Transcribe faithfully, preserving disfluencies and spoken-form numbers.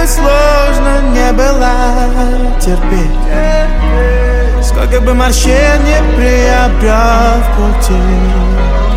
бы сложно не было терпеть, сколько бы морщин не приобрел в пути,